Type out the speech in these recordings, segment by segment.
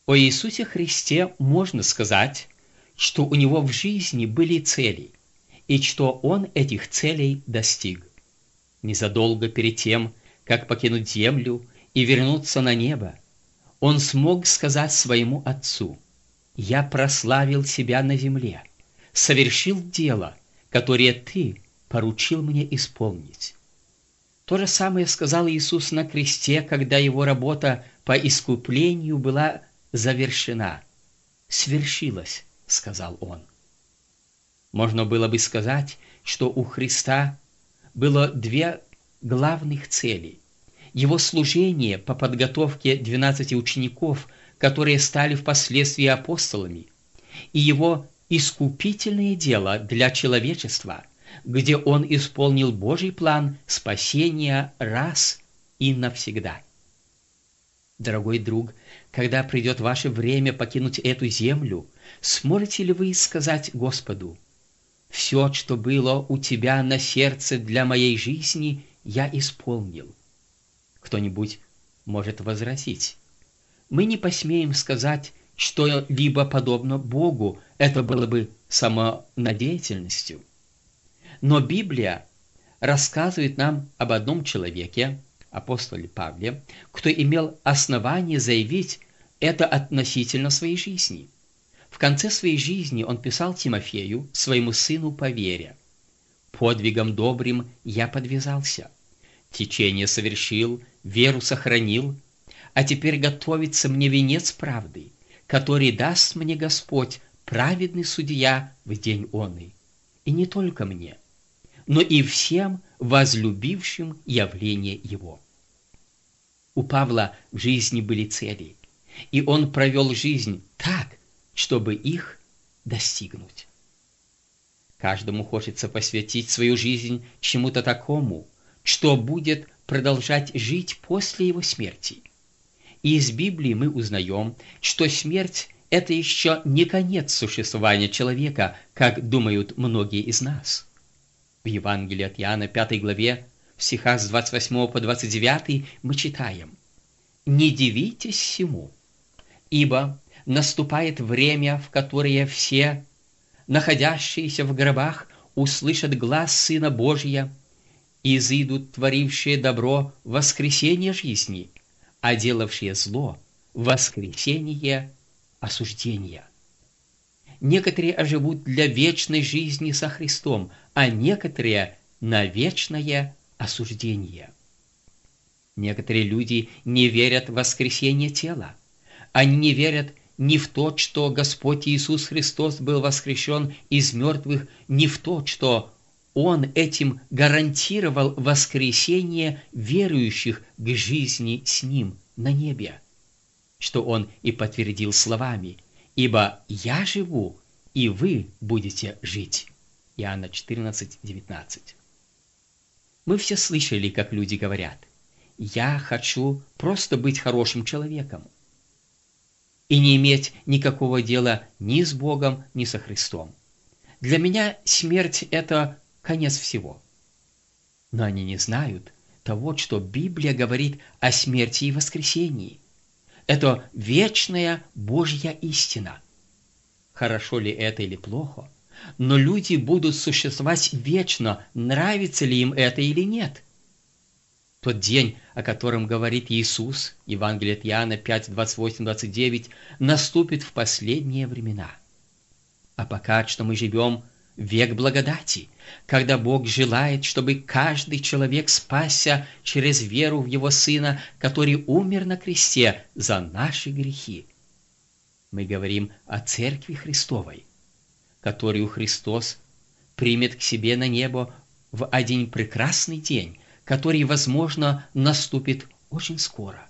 О Иисусе Христе можно сказать, что у Него в жизни были цели, и что Он этих целей достиг. Незадолго перед тем, как покинуть землю и вернуться на небо, Он смог сказать своему Отцу: «Я прославил себя на земле, совершил дело, которое Ты поручил мне исполнить». То же самое сказал Иисус на кресте, когда Его работа по искуплению была завершена. «Свершилось», — сказал Он. Можно было бы сказать, что у Христа было две главных цели: Его служение по подготовке 12 учеников, которые стали впоследствии апостолами, и Его искупительное дело для человечества, где Он исполнил Божий план спасения раз и навсегда. Дорогой друг, когда придет ваше время покинуть эту землю, сможете ли вы сказать Господу: «Все, что было у Тебя на сердце для моей жизни, я исполнил»? Кто-нибудь может возразить: мы не посмеем сказать что-либо подобно Богу, это было бы самонадеятельностью. Но Библия рассказывает нам об одном человеке, апостоле Павле, кто имел основание заявить это относительно своей жизни. В конце своей жизни он писал Тимофею, своему сыну по вере: «Подвигом добрым я подвязался, течение совершил, веру сохранил, а теперь готовится мне венец правды, который даст мне Господь, праведный судья, в день оный. И не только мне, но и всем возлюбившим явление Его». У Павла в жизни были цели, и он провел жизнь так, чтобы их достигнуть. Каждому хочется посвятить свою жизнь чему-то такому, что будет продолжать жить после его смерти. И из Библии мы узнаем, что смерть – это еще не конец существования человека, как думают многие из нас. В Евангелии от Иоанна, 5 главе, в стихах с 28 по 29 мы читаем: «Не дивитесь сему, ибо наступает время, в которое все, находящиеся в гробах, услышат глас Сына Божия, и изыдут творившие добро в воскресение жизни, а делавшие зло в воскресение осуждения. Некоторые оживут для вечной жизни со Христом, а некоторые на вечное осуждение». Некоторые люди не верят в воскресение тела. Они не верят ни в то, что Господь Иисус Христос был воскрешен из мертвых, ни в то, что Он этим гарантировал воскресение верующих к жизни с Ним на небе, что Он и подтвердил словами: «Ибо я живу, и вы будете жить». Иоанна 14, 19. Мы все слышали, как люди говорят: «Я хочу просто быть хорошим человеком и не иметь никакого дела ни с Богом, ни со Христом. Для меня смерть – это конец всего». Но они не знают того, что Библия говорит о смерти и воскресении. Это вечная Божья истина. Хорошо ли это или плохо, но люди будут существовать вечно, нравится ли им это или нет. Тот день, о котором говорит Иисус, Евангелие от Иоанна 5, 28, 29, наступит в последние времена. А пока что мы живем в век благодати, когда Бог желает, чтобы каждый человек спасся через веру в Его Сына, который умер на кресте за наши грехи. Мы говорим о Церкви Христовой, которую Христос примет к себе на небо в один прекрасный день, который, возможно, наступит очень скоро.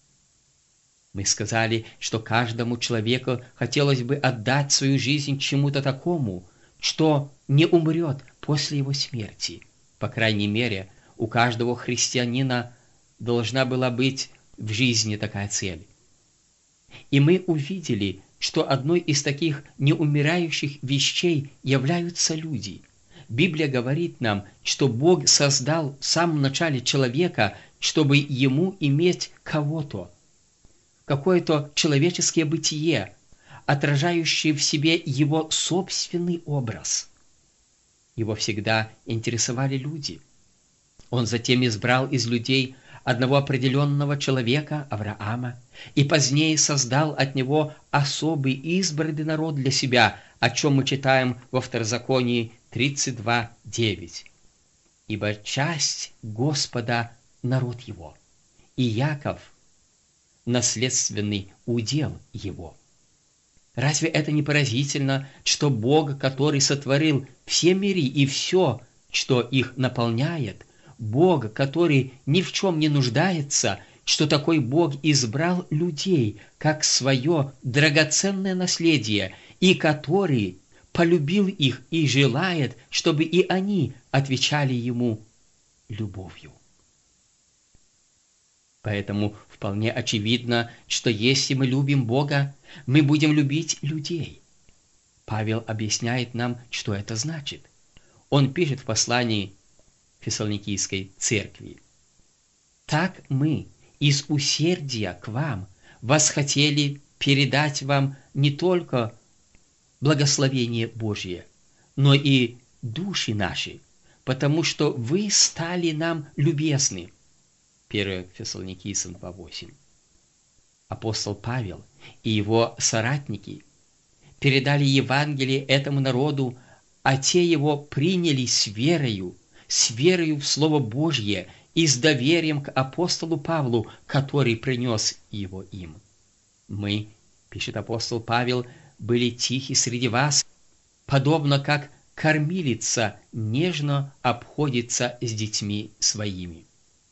Мы сказали, что каждому человеку хотелось бы отдать свою жизнь чему-то такому, что не умрет после его смерти. По крайней мере, у каждого христианина должна была быть в жизни такая цель. И мы увидели, что одной из таких неумирающих вещей являются люди. Библия говорит нам, что Бог создал в самом начале человека, чтобы ему иметь кого-то, какое-то человеческое бытие, отражающее в себе его собственный образ. Его всегда интересовали люди. Он затем избрал из людей одного определенного человека, Авраама, и позднее создал от него особый избранный народ для себя, о чем мы читаем во Второзаконии 32:9. «Ибо часть Господа — народ его, и Яков — наследственный удел его». Разве это не поразительно, что Бог, который сотворил все миры и все, что их наполняет, Бог, который ни в чем не нуждается, что такой Бог избрал людей как свое драгоценное наследие, и который полюбил их и желает, чтобы и они отвечали Ему любовью. Поэтому вполне очевидно, что если мы любим Бога, мы будем любить людей. Павел объясняет нам, что это значит. Он пишет в послании Фессалоникийской церкви: «Так мы из усердия к вам восхотели передать вам не только благословение Божье, но и души наши, потому что вы стали нам любезны». 1 Фессалоникийцам 2:8. Апостол Павел и его соратники передали Евангелие этому народу, а те его приняли с верою в Слово Божье и с доверием к апостолу Павлу, который принес его им. «Мы, — пишет апостол Павел, — были тихи среди вас, подобно как кормилица нежно обходится с детьми своими».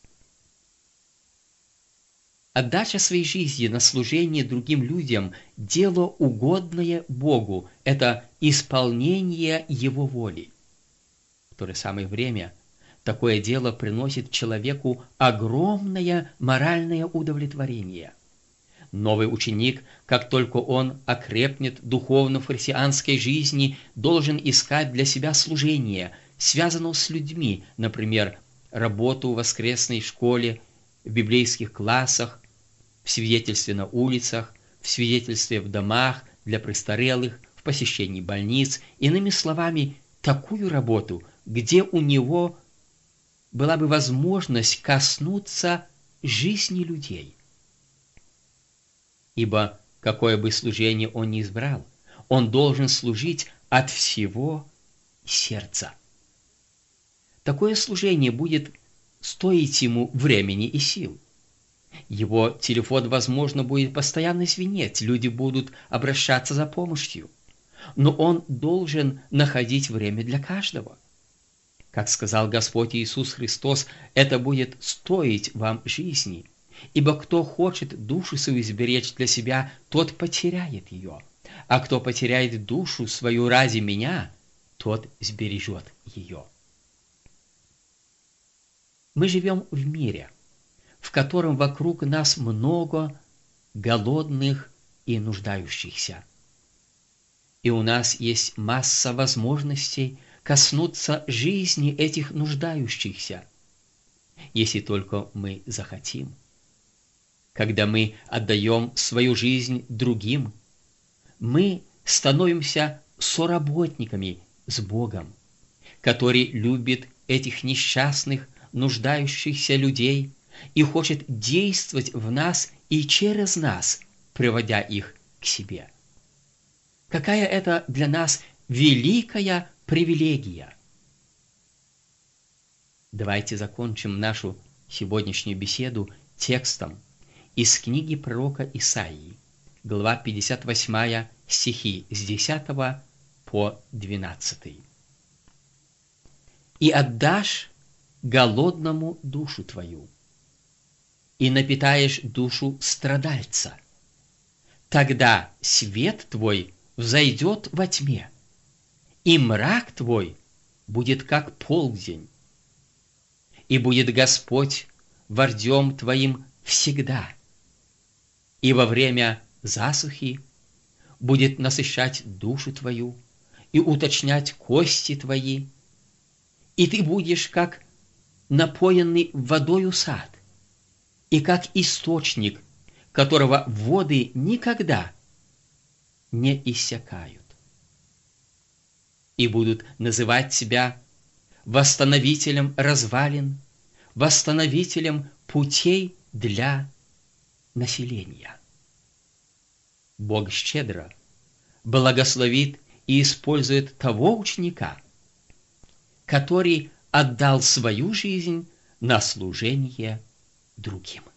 Отдача своей жизни на служение другим людям – дело угодное Богу, это исполнение Его воли. В то же самое время такое дело приносит человеку огромное моральное удовлетворение. Новый ученик, как только он окрепнет духовно в христианской жизни, должен искать для себя служение, связанное с людьми, например, работу в воскресной школе, в библейских классах, в свидетельстве на улицах, в свидетельстве в домах для престарелых, в посещении больниц, иными словами, такую работу, где у него была бы возможность коснуться жизни людей. Ибо какое бы служение он ни избрал, он должен служить от всего сердца. Такое служение будет стоить ему времени и сил. Его телефон, возможно, будет постоянно звенеть, люди будут обращаться за помощью. Но он должен находить время для каждого. Как сказал Господь Иисус Христос, это будет стоить вам жизни. Ибо кто хочет душу свою сберечь для себя, тот потеряет ее. А кто потеряет душу свою ради меня, тот сбережет ее. Мы живем в мире, в котором вокруг нас много голодных и нуждающихся. И у нас есть масса возможностей коснуться жизни этих нуждающихся, если только мы захотим. Когда мы отдаем свою жизнь другим, мы становимся соработниками с Богом, который любит этих несчастных, нуждающихся людей и хочет действовать в нас и через нас, приводя их к себе. Какая это для нас великая привилегия! Давайте закончим нашу сегодняшнюю беседу текстом из книги пророка Исаии, глава 58, стихи с 10 по 12. «И отдашь голодному душу твою, и напитаешь душу страдальца. Тогда свет твой взойдет во тьме, и мрак твой будет как полдень. И будет Господь вождем твоим всегда, и во время засухи будет насыщать душу твою и уточнять кости твои, и ты будешь как напоенный водою сад, и как источник, которого воды никогда не иссякают. И будут называть себя восстановителем развалин, восстановителем путей для населения. Бог щедро благословит и использует того ученика, который отдал свою жизнь на служение другим.